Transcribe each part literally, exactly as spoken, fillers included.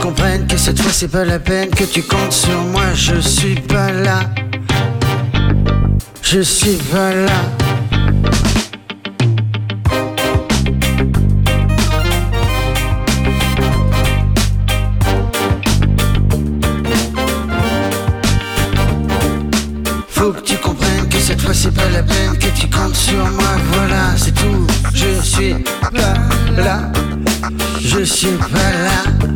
comprennes que cette fois c'est pas la peine que tu comptes sur moi, je suis pas là. Je suis pas là. Faut que tu comprennes que cette fois c'est pas la peine que tu comptes sur moi, voilà, c'est tout. Je suis pas là. Je suis pas là.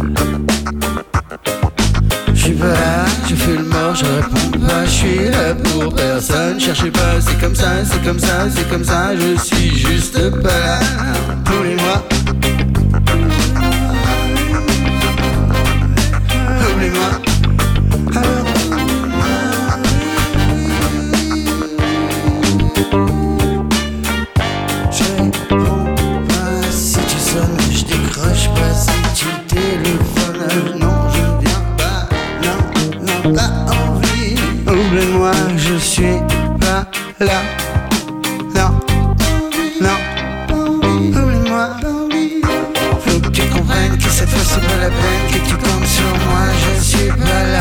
Je suis pas là, je fais le mort, je réponds pas, je suis là pour personne. Cherchez pas, c'est comme ça, c'est comme ça, c'est comme ça, je suis juste pas là. Oublie-moi. Oublie-moi. Je réponds pas si tu sonnes, je décroche pas si tu téléphones. Non, je viens pas, non, non, pas envie. Oublie-moi, je suis pas là. Non, non, oublie-moi. Faut que tu comprennes que cette fois c'est pas la peine que tu comptes sur moi, je suis pas là.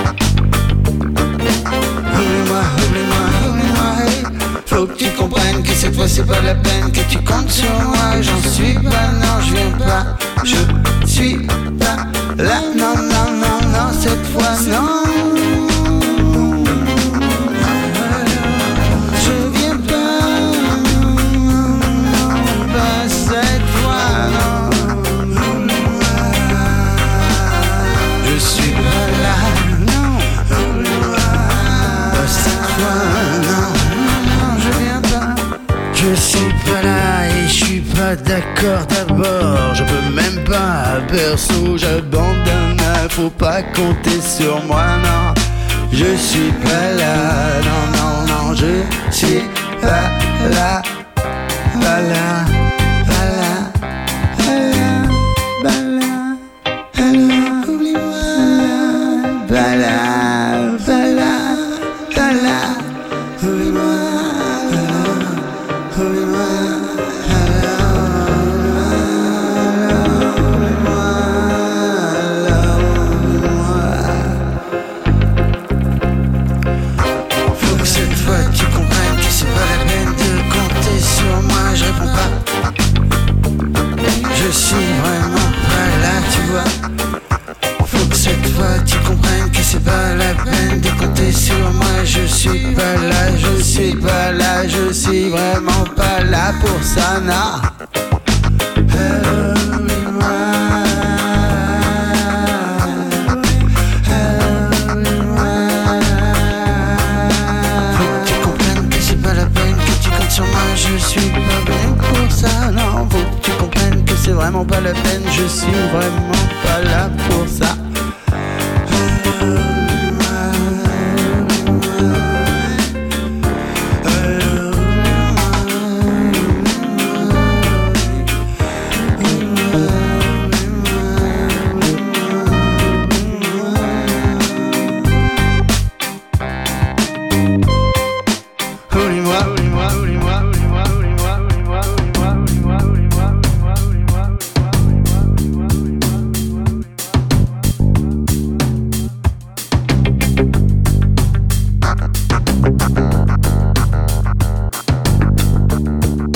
Oublie-moi, oublie-moi, oublie-moi, hey. Faut que tu comprennes que cette fois c'est pas la peine que tu comptes sur moi, j'en suis pas, non, je viens pas, je suis pas là, non, non, non, non, cette fois, non. Je viens pas, pas cette fois, non. Je suis pas là, non, pas cette fois, non. Je suis pas là et je suis pas d'accord d'abord. Je peux même pas, perso, j'abandonne. Faut pas compter sur moi, non. Je suis pas là, non, non, non. Je suis pas là, pas là, pas là, pas là, pas là, pas là. Oublie-moi, pas là, pas là, pas là. Oublie-moi. Faut que cette fois tu comprennes que c'est pas la peine de compter sur moi, je réponds pas. Je suis vraiment pas là, tu vois. Faut que cette fois tu comprennes que c'est pas la peine de compter sur moi, je suis pas là, je suis pas là, je suis vraiment pas là pour ça, non. Oublie-moi. Oublie-moi. Faut que tu comprennes que c'est pas la peine que tu comptes sur moi, je suis pas bien pour ça, non. Faut que tu comprennes que c'est vraiment pas la peine, je suis vraiment pas là pour ça.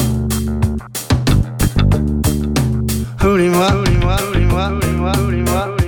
Oublie-moi, oublie-moi, oublie-moi, oublie-moi, oublie-moi.